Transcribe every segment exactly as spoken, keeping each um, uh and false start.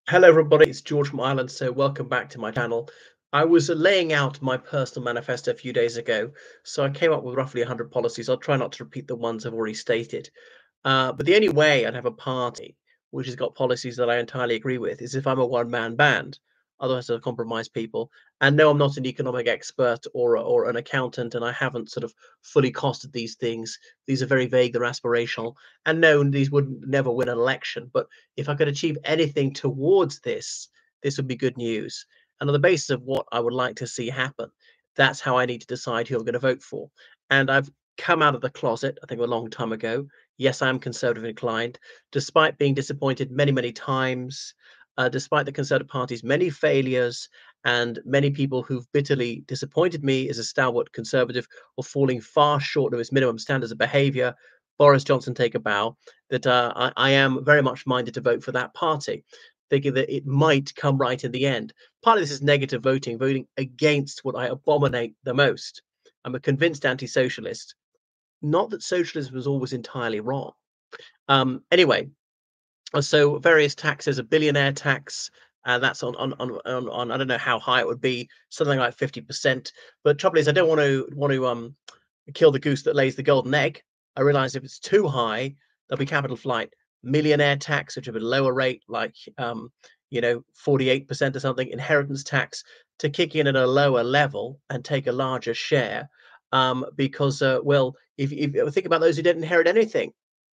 Hello, everybody. It's George from Ireland. So, welcome back to my channel. I was uh, laying out my personal manifesto a few days ago. So, I came up with roughly one hundred policies. I'll try not to repeat the ones I've already stated. Uh, but the only way I'd have a party which has got policies that I entirely agree with is if I'm a one man band. Otherwise, I'll compromise people. And no, I'm not an economic expert or, a- or an accountant, and I haven't sort of fully costed these things. These are very vague, they're aspirational. And no, these would never win an election. But if I could achieve anything towards this, this would be good news. And on the basis of what I would like to see happen, that's how I need to decide who I'm going to vote for. And I've come out of the closet, I think, a long time ago. Yes, I am conservative inclined, despite being disappointed many, many times, uh, despite the Conservative Party's many failures and many people who've bitterly disappointed me as a stalwart conservative or falling far short of its minimum standards of behaviour. Boris Johnson, take a bow. That uh, I, I am very much minded to vote for that party, thinking that it might come right in the end. Part of this is negative voting, voting against what I abominate the most. I'm a convinced anti socialist. Not that socialism was always entirely wrong. Um, anyway, uh, so various taxes, a billionaire tax, uh, that's on, on on on on I don't know how high it would be, something like fifty percent. But trouble is, I don't want to want to um kill the goose that lays the golden egg. I realize if it's too high, there'll be capital flight. Millionaire tax, which is a lower rate, like um, you know, forty-eight percent or something, inheritance tax to kick in at a lower level and take a larger share. Um, because uh, well, if, if think about those who didn't inherit anything,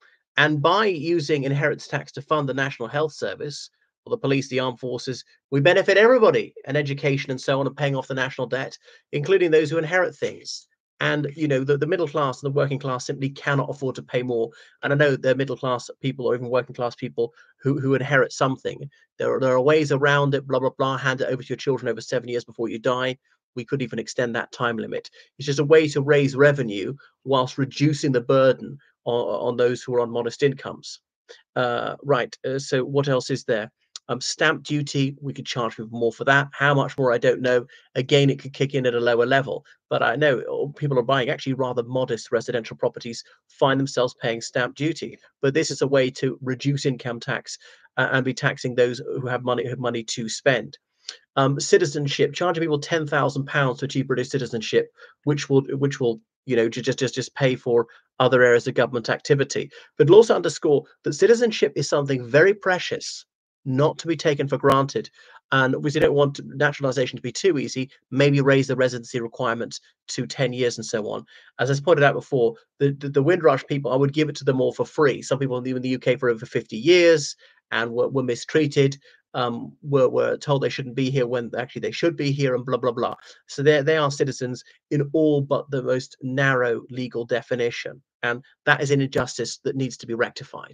and by using inheritance tax to fund the National Health Service or the police, the armed forces, we benefit everybody, and education and so on, and paying off the national debt, including those who inherit things. And you know, the, the middle class and the working class simply cannot afford to pay more. And I know there are middle class people or even working class people who, who inherit something. There are, there are ways around it, blah, blah, blah. Hand it over to your children over seven years before you die. We could even extend that time limit. It's just a way to raise revenue whilst reducing the burden on, on those who are on modest incomes. Uh, right. Uh, so what else is there? Um, stamp duty, we could charge people more for that. How much more, I don't know. Again, it could kick in at a lower level. But I know uh, people are buying actually rather modest residential properties, find themselves paying stamp duty. But this is a way to reduce income tax uh, and be taxing those who have money, who have money to spend. Um, citizenship, charging people ten thousand pounds to achieve British citizenship, which will which will you know just just just pay for other areas of government activity. But it'll also underscore that citizenship is something very precious, not to be taken for granted. And we don't want naturalization to be too easy. Maybe raise the residency requirement to ten years and so on. As I pointed out before, the, the, the Windrush people, I would give it to them all for free. Some people in the U K for over fifty years and were, were mistreated, um, were, were told they shouldn't be here when actually they should be here, and blah, blah, blah. So they they are citizens in all but the most narrow legal definition. And that is an injustice that needs to be rectified.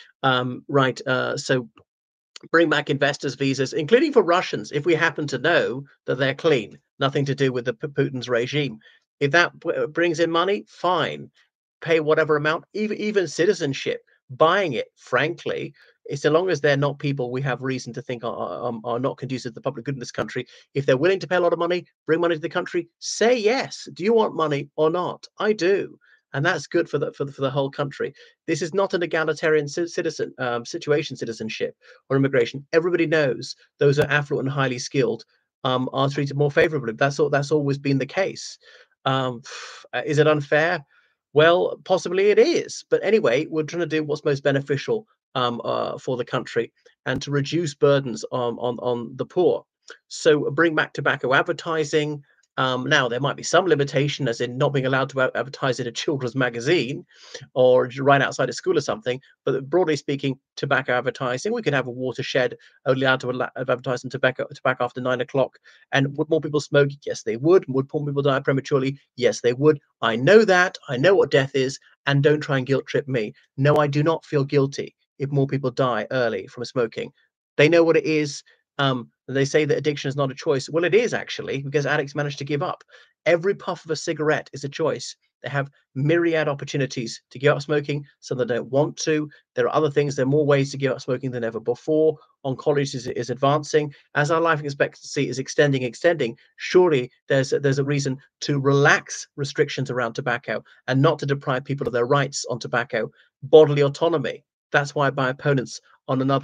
Um, right. Uh, so bring back investors' visas, including for Russians, if we happen to know that they're clean, nothing to do with the Putin's regime. If that brings in money, fine, pay whatever amount, even even citizenship, buying it, frankly, so long as they're not people we have reason to think are, are, are not conducive to the public good in this country. If they're willing to pay a lot of money, bring money to the country, say yes. Do you want money or not? I do. And that's good for the for the, for the whole country. This is not an egalitarian citizen um, situation, citizenship or immigration. Everybody knows those who are affluent and highly skilled um, are treated more favorably. That's all. That's always been the case. Um, is it unfair? Well, possibly it is. But anyway, we're trying to do what's most beneficial um, uh, for the country and to reduce burdens on, on, on the poor. So bring back tobacco advertising. Um, now, there might be some limitation, as in not being allowed to advertise in a children's magazine or right outside a school or something. But broadly speaking, tobacco advertising, we could have a watershed only allowed to advertise on tobacco, tobacco after nine o'clock. And would more people smoke? Yes, they would. Would more people die prematurely? Yes, they would. I know that. I know what death is. And don't try and guilt trip me. No, I do not feel guilty if more people die early from smoking. They know what it is. Um, they say that addiction is not a choice. Well, it is actually, because addicts manage to give up. Every puff of a cigarette is a choice. They have myriad opportunities to give up smoking. Some that don't want to. There are other things. There are more ways to give up smoking than ever before. Oncology is, is advancing. As our life expectancy is extending, extending, surely there's, there's a reason to relax restrictions around tobacco and not to deprive people of their rights on tobacco. Bodily autonomy. That's why my opponents on another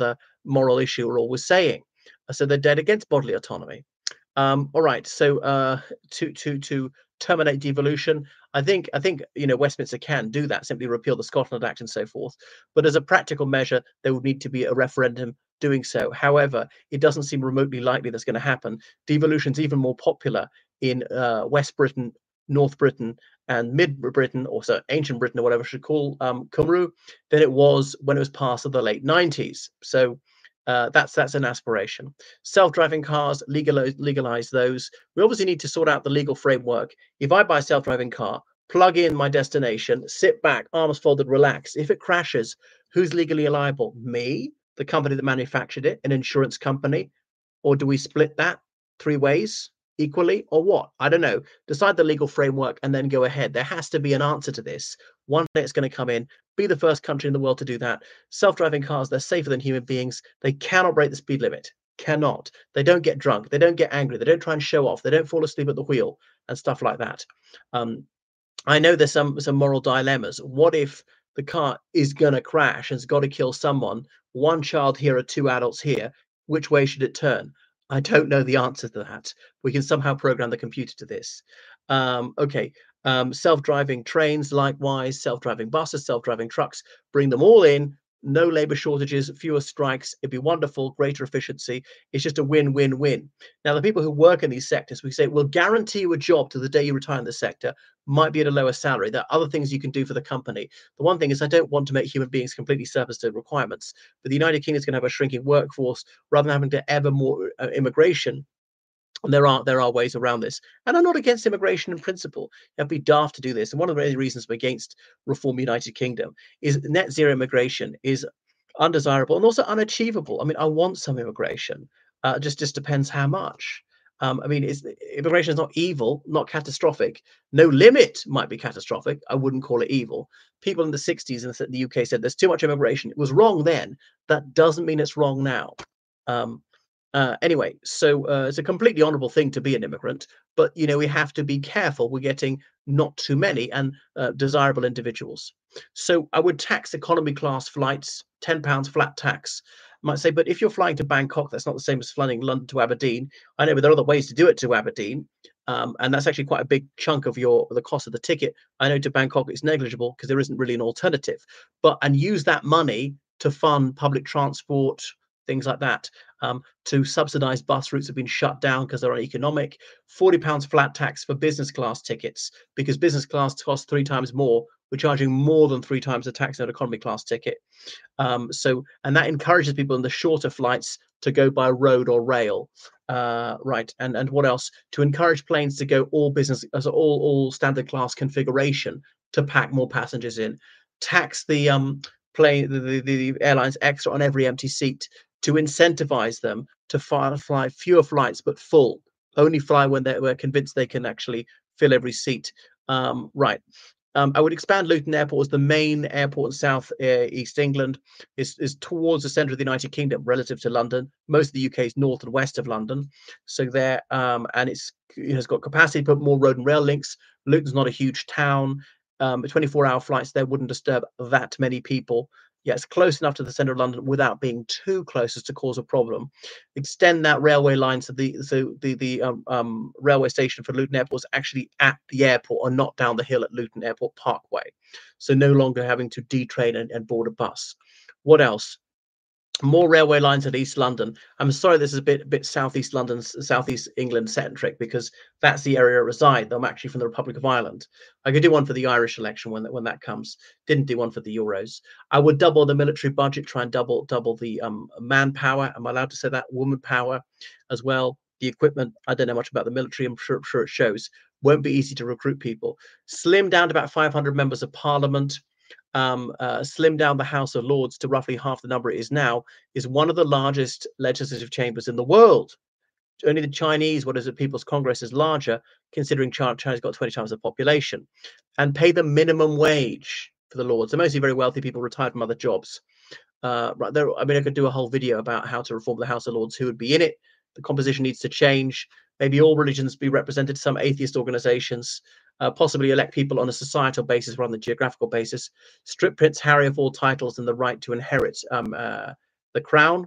moral issue are always saying. So they're dead against bodily autonomy. Um, all right, so uh, to to to terminate devolution, I think I think you know Westminster can do that, simply repeal the Scotland Act and so forth. But as a practical measure, there would need to be a referendum doing so. However, it doesn't seem remotely likely that's going to happen. Devolution's even more popular in uh, West Britain, North Britain, and Mid Britain, or so ancient Britain, or whatever we should call um, Cymru, than it was when it was passed in the late nineties. So. Uh, that's that's an aspiration. Self-driving cars, legalize, legalize those. We obviously need to sort out the legal framework. If I buy a self-driving car, plug in my destination, sit back, arms folded, relax. If it crashes, who's legally liable? Me, the company that manufactured it, an insurance company, or do we split that three ways equally, or what? I don't know. Decide the legal framework and then go ahead. There has to be an answer to this. One day it's going to come in. Be the first country in the world to do that. Self-driving cars, they're safer than human beings. They cannot break the speed limit. Cannot. They don't get drunk. They don't get angry. They don't try and show off. They don't fall asleep at the wheel and stuff like that. Um, I know there's some some moral dilemmas. What if the car is going to crash and it's got to kill someone? One child here or two adults here. Which way should it turn? I don't know the answer to that. We can somehow program the computer to this. Um, okay. Um, self-driving trains, likewise, self-driving buses, self-driving trucks, bring them all in. No labor shortages, fewer strikes. It'd be wonderful, greater efficiency. It's just a win-win-win. Now, the people who work in these sectors, we say, we'll guarantee you a job to the day you retire in the sector, might be at a lower salary. There are other things you can do for the company. The one thing is I don't want to make human beings completely surplus to requirements, but the United Kingdom is going to have a shrinking workforce rather than having to ever more uh, immigration. And there are there are ways around this. And I'm not against immigration in principle. It'd be daft to do this. And one of the many reasons I'm against reform United Kingdom is net zero immigration is undesirable and also unachievable. I mean, I want some immigration. Uh, just just depends how much. Um, I mean, it's, immigration is not evil, not catastrophic. No limit might be catastrophic. I wouldn't call it evil. People in the sixties in the U K said there's too much immigration. It was wrong then. That doesn't mean it's wrong now. Um, uh, anyway, so uh, it's a completely honourable thing to be an immigrant, but you know we have to be careful. We're getting not too many and uh, desirable individuals. So I would tax economy class flights, ten pounds flat tax. I might say, but if you're flying to Bangkok, that's not the same as flying London to Aberdeen. I know, but there are other ways to do it to Aberdeen, um, and that's actually quite a big chunk of your the cost of the ticket. I know to Bangkok it's negligible because there isn't really an alternative. But and use that money to fund public transport, things like that. Um, to subsidize bus routes have been shut down because they're uneconomic. forty pounds flat tax for business class tickets because business class costs three times more. We're charging more than three times the tax on an economy class ticket. Um, so, and that encourages people in the shorter flights to go by road or rail. Uh, right. And, and what else? To encourage planes to go all business as all, all standard class configuration to pack more passengers in. Tax the um, plane, the, the, the airlines extra on every empty seat to incentivize them to fly, fly fewer flights, but full. Only fly when they're convinced they can actually fill every seat. Um, right. Um, I would expand Luton Airport as the main airport in South uh, East England. Is is towards the centre of the United Kingdom relative to London. Most of the U K is north and west of London, so there um, and it's it has got capacity to put more road and rail links. Luton's not a huge town. Um, twenty-four hour flights there wouldn't disturb that many people. Yeah, it's close enough to the centre of London without being too close as to cause a problem. Extend that railway line so the so the the um, um, railway station for Luton Airport is actually at the airport and not down the hill at Luton Airport Parkway. So no longer having to detrain and, and board a bus. What else? More railway lines at East London. I'm sorry, this is a bit a bit southeast London, southeast England centric because that's the area I reside. I'm actually from the Republic of Ireland. I could do one for the Irish election when that when that comes. Didn't do one for the Euros. I would double the military budget, try and double double the um, manpower. Am I allowed to say that? Woman power as well. The equipment. I don't know much about the military. I'm sure, I'm sure it shows. Won't be easy to recruit people. Slim down to about five hundred members of Parliament. Um, uh, slim down the House of Lords to roughly half the number it is now, is one of the largest legislative chambers in the world. Only the Chinese, what is it, People's Congress is larger, considering China, China's got twenty times the population. And pay the minimum wage for the Lords. They're mostly very wealthy people retired from other jobs. Uh, right there, I mean, I could do a whole video about how to reform the House of Lords, who would be in it. The composition needs to change. Maybe all religions be represented, some atheist organizations, uh, possibly elect people on a societal basis rather than a geographical basis, strip Prince Harry of all titles and the right to inherit um, uh, the crown.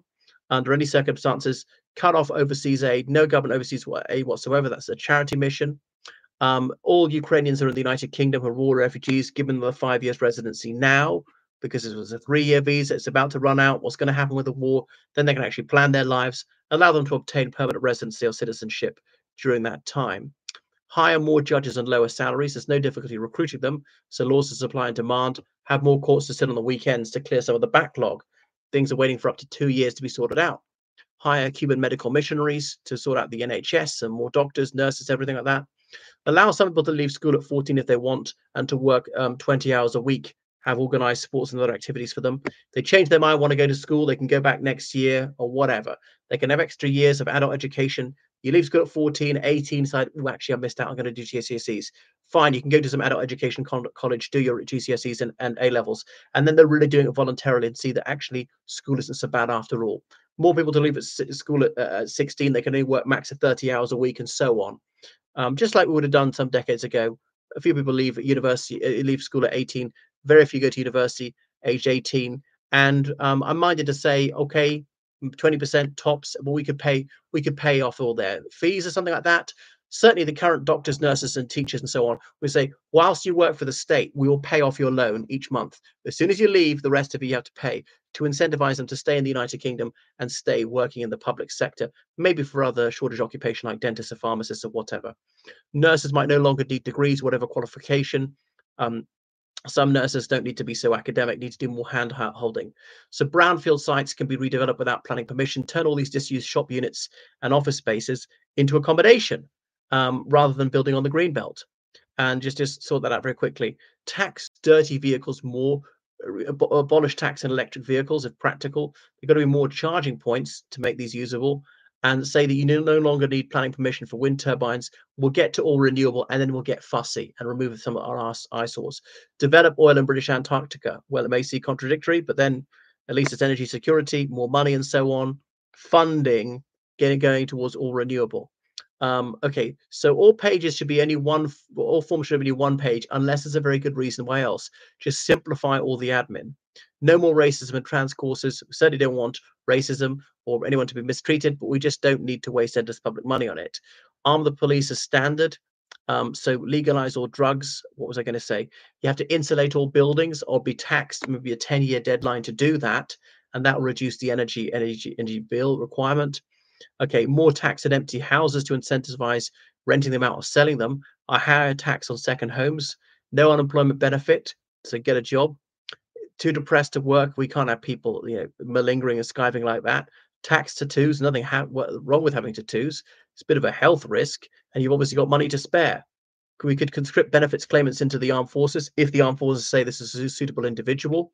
under any circumstances, cut off overseas aid, no government overseas aid whatsoever. That's a charity mission. Um, all Ukrainians are in the United Kingdom who are war refugees, given them a five years residency now, because it was a three year visa. It's about to run out. What's going to happen with the war? Then they can actually plan their lives, allow them to obtain permanent residency or citizenship during that time. Hire more judges and lower salaries. There's no difficulty recruiting them. So laws of supply and demand. Have more courts to sit on the weekends to clear some of the backlog. Things are waiting for up to two years to be sorted out. Hire Cuban medical missionaries to sort out the N H S and more doctors, nurses, everything like that. Allow some people to leave school at fourteen if they want and to work um, twenty hours a week, have organized sports and other activities for them. If they change their mind, want to go to school, they can go back next year or whatever. They can have extra years of adult education. You leave school at fourteen, eighteen, decide, oh, actually, I missed out. I'm going to do G C S Es. Fine, you can go to some adult education college, do your G C S Es and, and A levels. And then they're really doing it voluntarily and see that actually school isn't so bad after all. More people to leave at school at, uh, at sixteen, they can only work max of thirty hours a week and so on. Um, just like we would have done some decades ago. A few people leave at university, uh, leave school at eighteen. Very few go to university age eighteen. And um, I'm minded to say, okay, twenty percent tops, but we could pay, we could pay off all their fees or something like that. Certainly the current doctors, nurses and teachers and so on, we say, whilst you work for the state, we will pay off your loan each month. As soon as you leave, the rest of it you have to pay to incentivize them to stay in the United Kingdom and stay working in the public sector, maybe for other shortage occupation like dentists or pharmacists or whatever. Nurses might no longer need degrees, whatever qualification. Um, some nurses don't need to be so academic, need to do more hand holding. So brownfield sites can be redeveloped without planning permission, turn all these disused shop units and office spaces into accommodation um, rather than building on the green belt. And just, just sort that out very quickly. Tax dirty vehicles more, abolish tax on electric vehicles if practical. There've got to be more charging points to make these usable, and say that you no longer need planning permission for wind turbines. We'll get to all renewable, and then we'll get fussy and remove some of our eyesores. Develop oil in British Antarctica. Well, it may seem contradictory, but then at least it's energy security, more money and so on. Funding, getting going towards all renewable. Um, okay, so all pages should be only one, all forms should be one page, unless there's a very good reason why else. Just simplify all the admin. No more racism and trans courses. We certainly don't want racism or anyone to be mistreated, but we just don't need to waste endless public money on it. Arm the police as standard. Um, so legalize all drugs. What was I going to say? You have to insulate all buildings or be taxed, maybe a ten year deadline to do that. And that will reduce the energy, energy, energy bill requirement. Okay, more tax on empty houses to incentivize renting them out or selling them. A higher tax on second homes. No unemployment benefit, so get a job. Too depressed to work, we can't have people, you know, malingering and skiving like that. Tax tattoos, nothing ha wrong with having tattoos. It's a bit of a health risk, and you've obviously got money to spare. We could conscript benefits claimants into the armed forces if the armed forces say this is a suitable individual.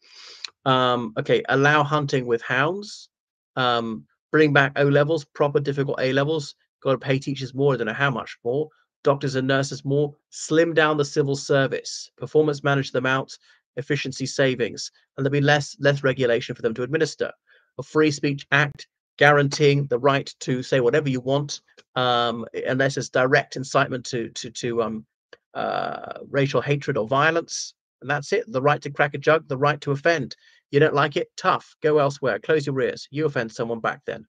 Um, okay, allow hunting with hounds. Um, bring back O levels, proper difficult A levels. Got to pay teachers more. I don't know how much more. Doctors and nurses more. Slim down the civil service. Performance manage them out. Efficiency savings, and there'll be less less regulation for them to administer. A free speech act guaranteeing the right to say whatever you want, um, unless it's direct incitement to to to um, uh, racial hatred or violence, and that's it. The right to crack a jug, the right to offend. You don't like it? Tough. Go elsewhere. Close your ears. You offend someone back then.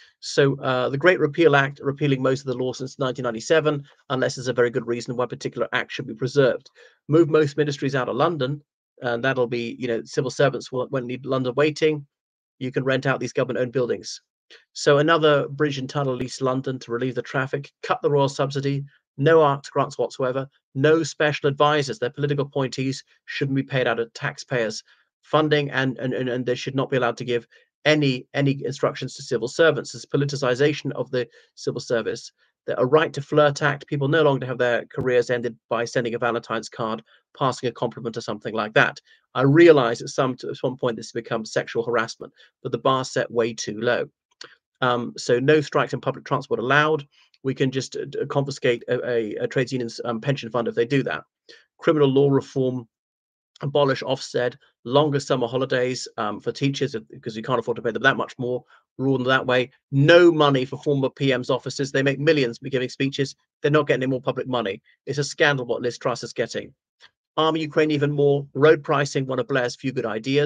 So uh, the Great Repeal Act, repealing most of the law since nineteen ninety-seven, unless there's a very good reason why a particular act should be preserved. Move most ministries out of London. And that'll be, you know, civil servants will, won't need London waiting. You can rent out these government-owned buildings. So another bridge and tunnel East London to relieve the traffic, cut the royal subsidy, no arts grants whatsoever, no special advisors. Their political appointees shouldn't be paid out of taxpayers' funding, and, and, and they should not be allowed to give any, any instructions to civil servants. There's politicization of the civil service. A right to flirt act. People no longer have their careers ended by sending a Valentine's card, passing a compliment or something like that. I realize at some at some point this becomes sexual harassment, but the bar set way too low. Um, so no strikes in public transport allowed. We can just uh, confiscate a, a, a trades union's um, pension fund if they do that. Criminal law reform. Abolish Ofsted, longer summer holidays um, for teachers because you can't afford to pay them that much more. Rule them that way. No money for former P M's offices. They make millions by giving speeches. They're not getting any more public money. It's a scandal what Liz Truss is getting. Arm Ukraine even more. Road pricing, one of Blair's few good ideas.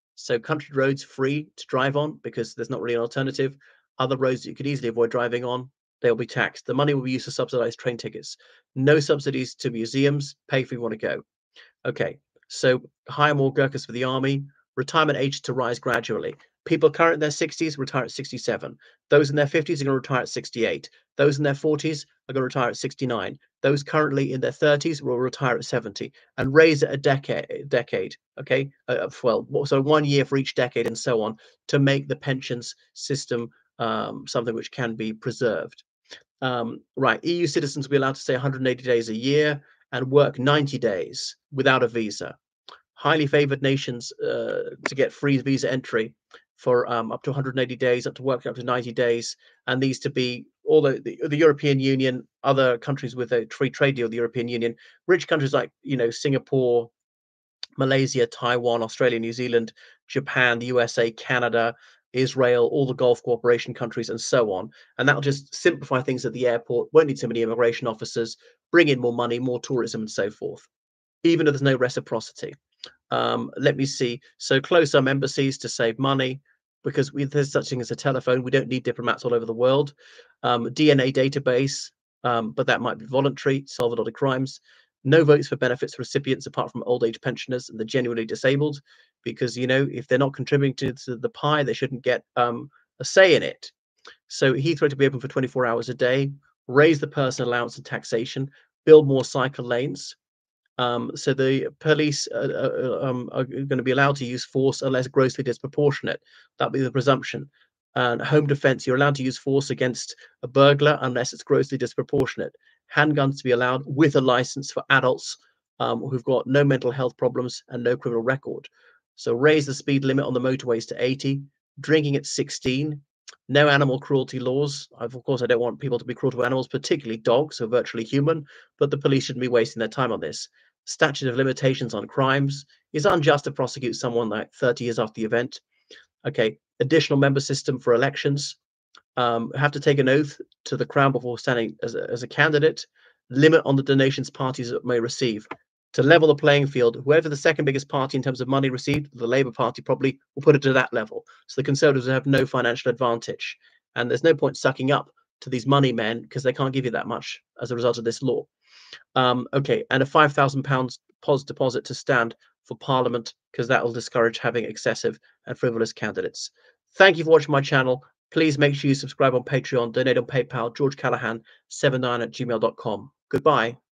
So country roads free to drive on because there's not really an alternative. Other roads that you could easily avoid driving on, they'll be taxed. The money will be used to subsidize train tickets. No subsidies to museums. Pay if you want to go. Okay, so hire more Gurkhas for the army. Retirement age to rise gradually. People current in their sixties retire at sixty-seven. Those in their fifties are going to retire at sixty-eight. Those in their forties are going to retire at sixty-nine. Those currently in their thirties will retire at seventy, and raise it a decade. Decade, okay, uh, well, so one year for each decade, and so on, to make the pensions system um, something which can be preserved. Um, right, E U citizens will be allowed to stay one hundred eighty days a year and work ninety days without a visa. Highly favored nations uh, to get free visa entry for um, up to one hundred eighty days, up to work up to ninety days, and these to be all the, the, the European Union, other countries with a free trade deal, the European Union, rich countries like, you know, Singapore, Malaysia, Taiwan, Australia, New Zealand, Japan, the U S A, Canada, Israel, all the Gulf cooperation countries, and so on. And that'll just simplify things at the airport, won't need so many immigration officers, bring in more money, more tourism, and so forth, even if there's no reciprocity. Um, let me see. So close some embassies to save money, because we, there's such thing as a telephone. We don't need diplomats all over the world. Um, D N A database, um, but that might be voluntary, solve a lot of crimes. No votes for benefits recipients apart from old age pensioners and the genuinely disabled, because, you know, if they're not contributing to, to the pie, they shouldn't get um, a say in it. So Heathrow to be open for twenty-four hours a day, raise the person allowance and taxation, build more cycle lanes. Um, so the police uh, uh, um, are going to be allowed to use force unless grossly disproportionate. That'll be the presumption. And home defense, you're allowed to use force against a burglar unless it's grossly disproportionate. Handguns to be allowed with a license for adults um, who've got no mental health problems and no criminal record. So raise the speed limit on the motorways to eighty, drinking at sixteen, no animal cruelty laws. Of course, I don't want people to be cruel to animals, particularly dogs who are virtually human, but the police shouldn't be wasting their time on this. Statute of limitations on crimes. Is unjust to prosecute someone like thirty years after the event. Okay, additional member system for elections. Um, have to take an oath to the crown before standing as a, as a candidate. Limit on the donations parties may receive. To level the playing field, whoever the second biggest party in terms of money received, the Labour Party probably will put it to that level. So the Conservatives have no financial advantage. And there's no point sucking up to these money men because they can't give you that much as a result of this law. Um, okay, and a five thousand pounds pos deposit to stand for Parliament, because that will discourage having excessive and frivolous candidates. Thank you for watching my channel. Please make sure you subscribe on Patreon, donate on PayPal, George Callahan seven nine at gmail dot com. Goodbye.